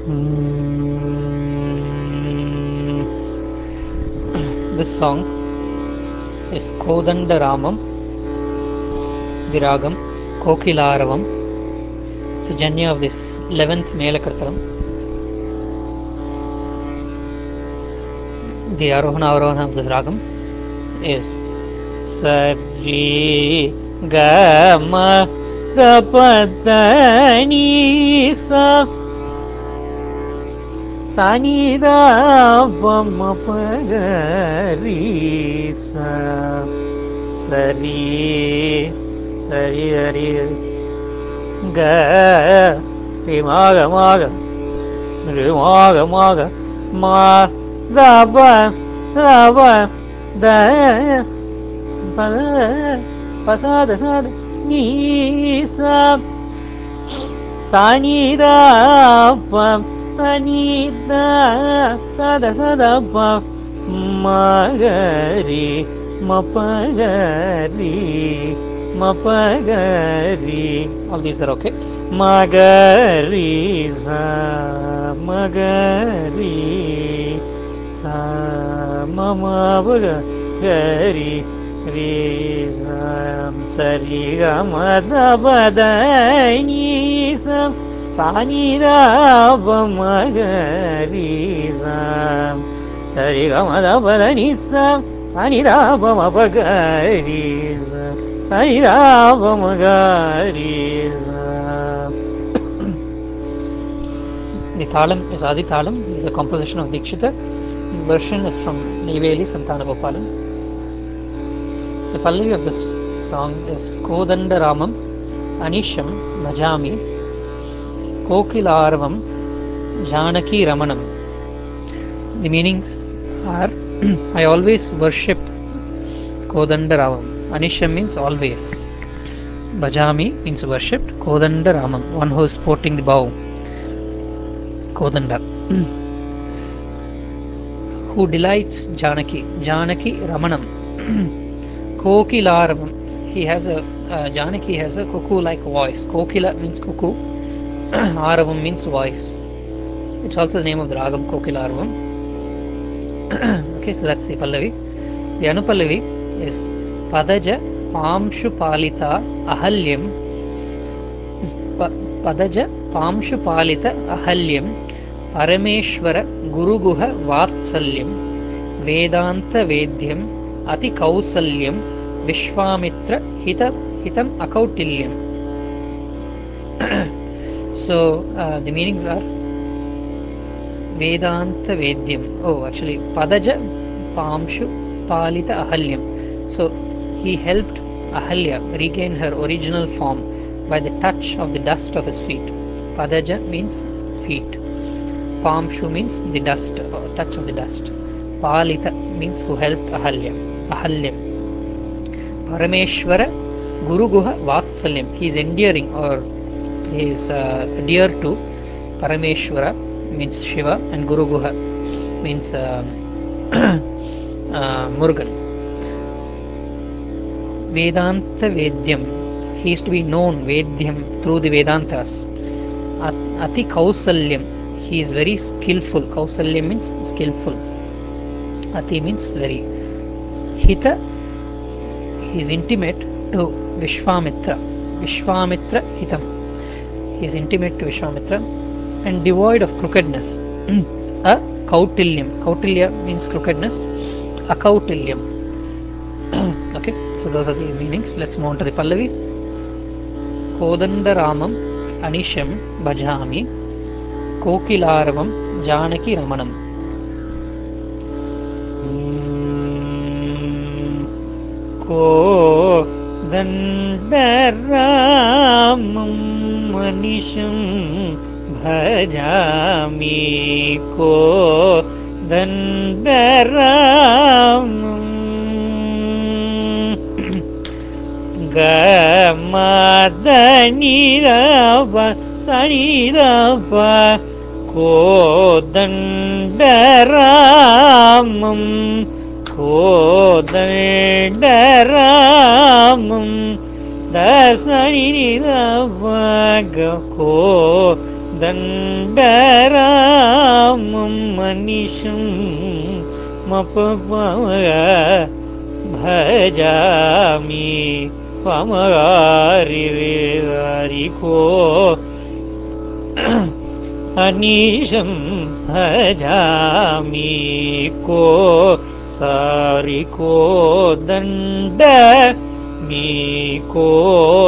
This song is Kodandaramam, the ragam Kokilaaravam. It's a janya of this 11th Melakartalam. The Arohana Avarohana of this ragam is Sari Gama Dapadani Sa Sani Da Pamapagari Sa Sari Sari Hari Ga Rimaga Maga Rimaga Maga Ma Daba Daba Da Pasada Sada Nisa Sanida Pam Sanida Sada Sada Pam Magari Mapagari Mapagari. All these are okay. Magari Sa Magari Sa Mama Bagari Rizam Sariga Madabadani Sam Sanida Bamagarizam Sariga Madabadani Sam Sanida Bamagarizam Sanida Bamagarizam. The Thalam is Adi Thalam. This is a composition of Dikshita. The version is from Neyveli Santana Gopalan. The Pallavi of this song is Kodandaramam Anisham Bhajami Kokilaaravam Janaki Ramanam. The meanings are I always worship Kodandaramam. Anisham means always. Bhajami means worshipped. Kodandaramam, one who is sporting the bow. Kodanda. Who delights Janaki. Janaki Ramanam. Kokilaaravam. He has a Janaki has a cuckoo-like voice. Kokila means cuckoo. Aravam means voice. It's also the name of the ragam Kokilaaravam. Okay, so that's the Pallavi. The Anupallavi is Padaja Pamshu Palita Ahalyam. Padaja Pamshu Palita Ahalyam Parameshwara Guruguha Vatsalyam Vedanta Vedyam Ati Kausalyam Vishwamitra Hitam Akautilyam. So the meanings are Vedanta Vedyam. Oh, actually, Padaja Pamshu Palita Ahalyam. So he helped Ahalya regain her original form by the touch of the dust of his feet. Padaja means feet. Pamshu means the dust, or touch of the dust. Palita means who helped Ahalya. Parameshwara Guruguha Vatsalyam. He is endearing, or he is dear to Parameshwara means Shiva, and Guruguha means Murugan. Vedanta Vedyam. He is to be known, Vedyam, through the Vedantas. Ati Kausalyam. He is very skillful. Kausalyam means skillful. Ati means very. Hita. He is intimate to Vishwamitra. Vishwamitra Hitam. He is intimate to Vishwamitra and devoid of crookedness. A Kautilyam. Kautilya means crookedness. Akautilyam. Okay, so those are the meanings. Let's move on to the Pallavi. Kodandaramam Anisham Bhajami Kokilaaravam Janaki Ramanam. Kodandaramam Anisham Bhajami Kodandaramam Gamadhanidapa Sanidapa Kodandaramam Kodandaramam Dasanidapa दण्डरामं मनीषं मपमय भजामि पमगारिको अनीशं भजामि को सारिको दण्ड मीको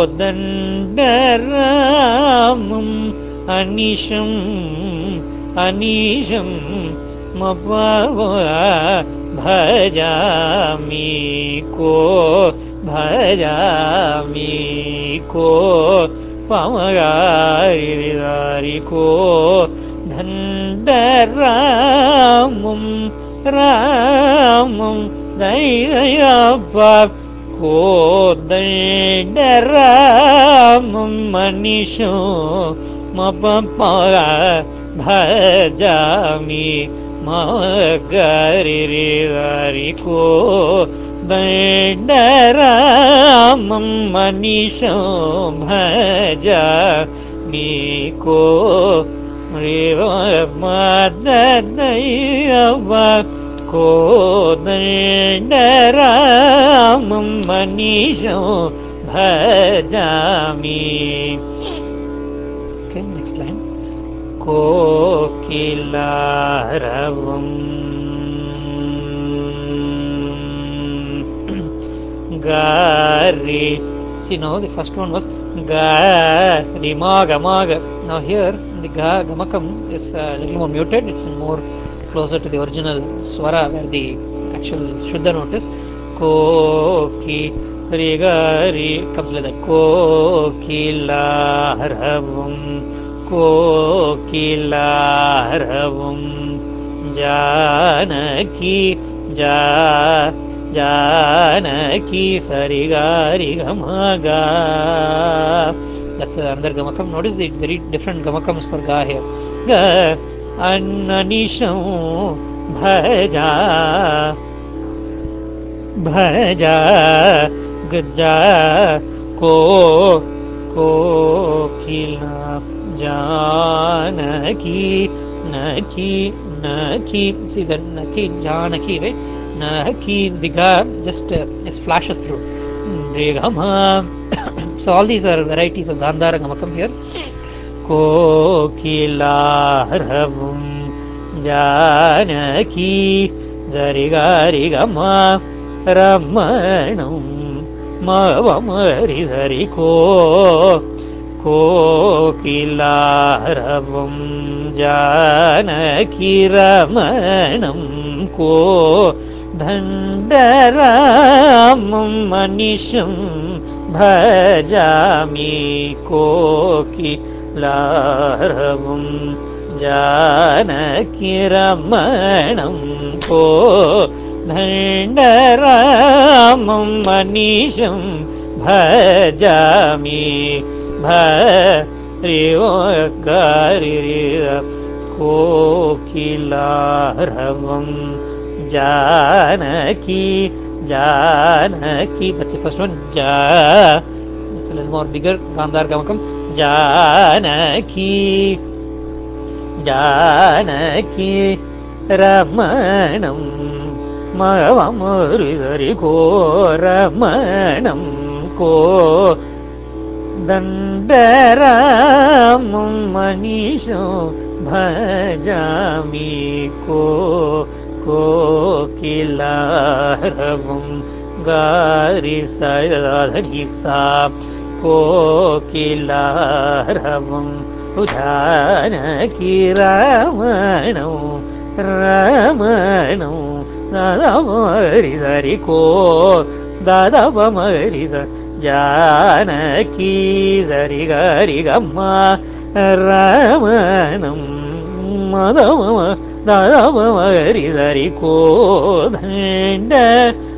दण्डरामम् अनीशं भजामि को पमगारिको दण्डरामं दययप्पा को दण्डरामं मनीषो मपमगा भजामि मगरिको दण्डरामं मनीषो भजामि को को दण्डरामं मनीषो भजामि. Okay, next line. कोकिलारवम् gari. See, now the first one was Gari maga. Now here the ga gamakam is a little more muted. It's more closer to the original swara where the actual shuddha note is. Koki rigari comes like that. Kokilaravum Janaki sarigari gamaga. That's another gamakam. Notice the very different gamakams for ga here. Ga annanisham bhaja gaja kokila Janaki naki. See that naki Janaki, right? Naki the ga just it flashes through. So all these are varieties of Gandhara gamakam here. Kokilaravum Janaki Zarigari Gama Ramanam Mavamari Zariko Kokilaravum Janaki Ramanam Ko Dhandaramam Manisham Bhajami Kokilaravum Janaki Ramanam Ko Dhandaramam Manisham Bhajami Bhariya Kokilaravum Janaki. That's the first one. It's a little more bigger Gandhar gamakam. Janaki Ramanam Mavamuriko Ramanam Ko Dandaramam Manisho Bhajami Kokilaravum Gari Sayadhanisa Kokilaravum Janaki Ramanam Dadavamariza Janaki Zarigari Gamma Ramanam Madavama Dadavamarizariko Dhanda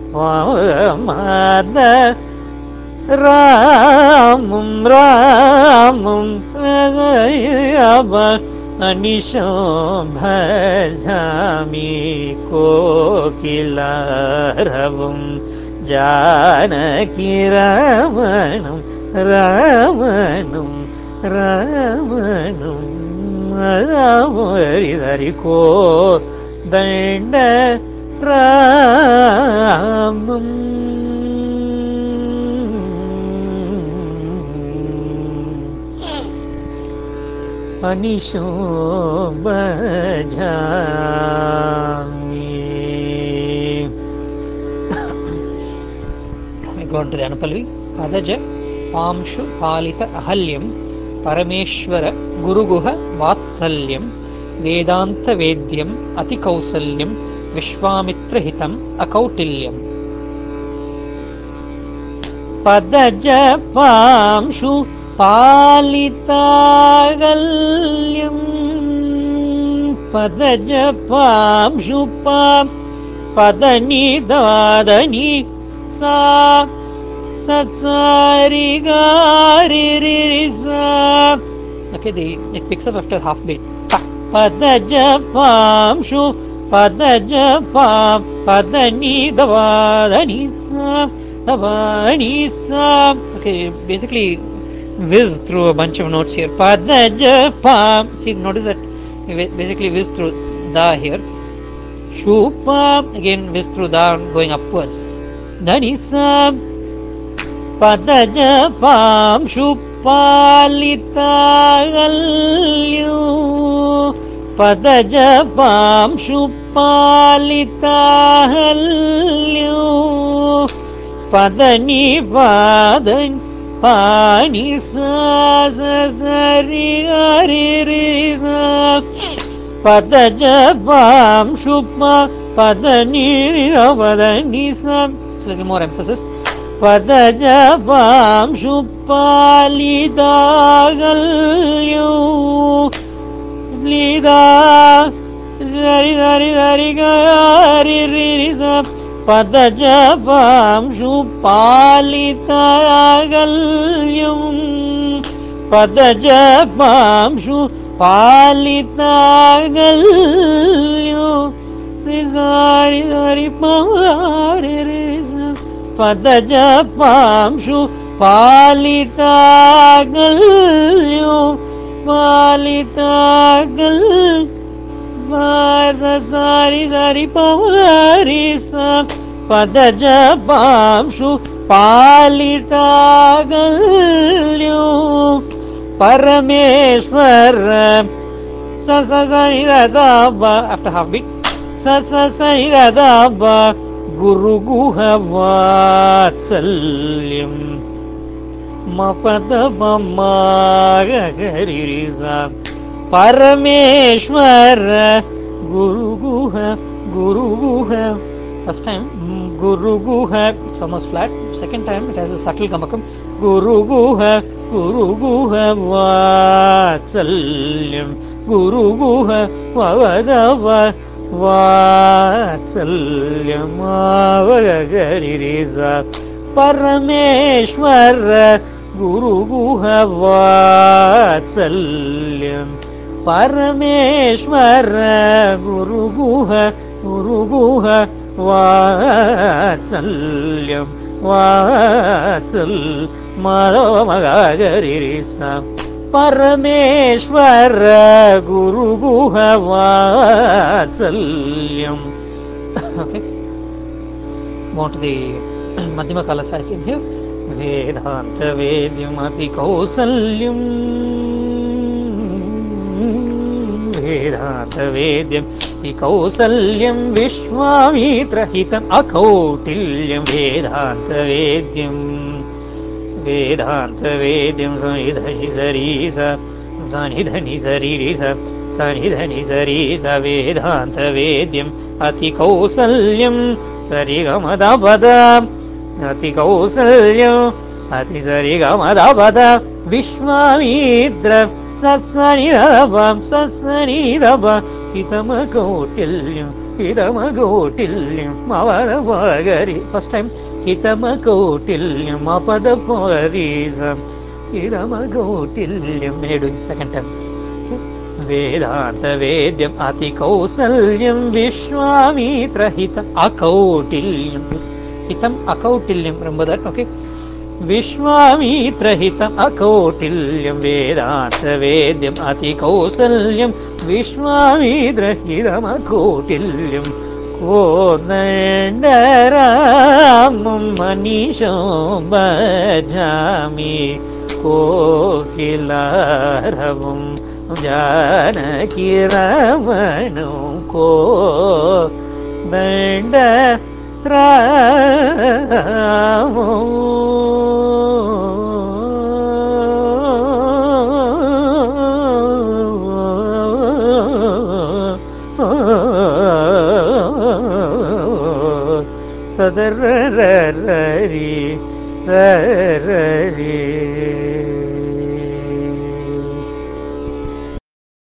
Vamada Ramam Anisham Bhajami Kokilaravum Janaki Ramanam को दण्ड रामम् अनिशो भजामि. Go on to the Anupalvi. Padaja Pamshu Palita Ahalyam Parameshwara Guruguha Vatsalyam Vedanta Vedyam Ati Kausalyam Vishwamitra Hitam Akautilyam. Padaja Pamshu Palitahalyam Padaja Pamshu Padani Dadani Sa Satsari Gari Sa. Okay, it picks up after half beat. Padaja Pamshu Padaja Padani Dadani Sa Davani Sa. Okay, basically whiz through a bunch of notes here. Padaja Pam. See, notice that you basically whiz through da here. Shupa. Again whiz through da going upwards. Danisa Padaja Pamshu Palitahalyu Padaja Pamshu Palitahalyu Padani Padan Pani Sasari Aririza Padaja Pamshu Padani Padani Sam. So a little more emphasis. Padaja Pamshu Palitahalyu Lida Dari Dari Dari Gari Risa Padaja Pamshu Palitahalyu Padaja Pamshu Palitahalyu Rizari Dari Pamari Risa Padaja Pamshu Palitahalyu Palitahalyu Sari Sari Pamarisa Padaja Pamshu Palitahalyu Parameshwara Sasasaridaba. After half beat. Sasasaridaba Guruguha Vatsalyam Mapada Mamagaririsa Parameshwara Guruguha. First time Guruguha. it's almost flat. Second time it has a subtle gamakam. Guruguha Vatsalyam Guruguha Vavadava Vatsalyam Avagaririsa Parameshwara Guruguha Vatsalyam Parameshwara Guruguha Vatsalyam Vatsal Madhava Magaririsa Parameshwara Guruguha Vatsalyam. Okay. Go on to the Madhyama Kala Sahityam here. Vedanta Vedyam Ati Kausalyam Vedanta Vedyam Ati Kausalyam Vishwamitra Hitam Akautilyam Vedanta Vedyam Vedanta Vedyam Sanidhani Sarisa Sanidhani Saririsa Sanidhani Sarisa Vedanta Vedyam Ati Kausalyam Sarigamadabada Ati Kausalyam Ati Sarigamadabada Vishwamitra Sasanidaba Hitamakautilyam Mavadavagari. First time Hitamakautilyam Mapadaparisa Hitamakautilyam. When you're doing second time. Vedanta Vedyam Ati Kausalyam Vishwamitra Hitam Akautilyam. Hitam Akautilyam. Remember that, okay? विश्वामित्रहितम् अकौटिल्यं वेदान्तवेद्यम् अतिकौसल्यं विश्वामित्रहितम् अकौटिल्यं कोदण्डरामं मनीषं भजामि कोकिलारवं Janaki रमणं कोदण्डरामो சதரரி சரரி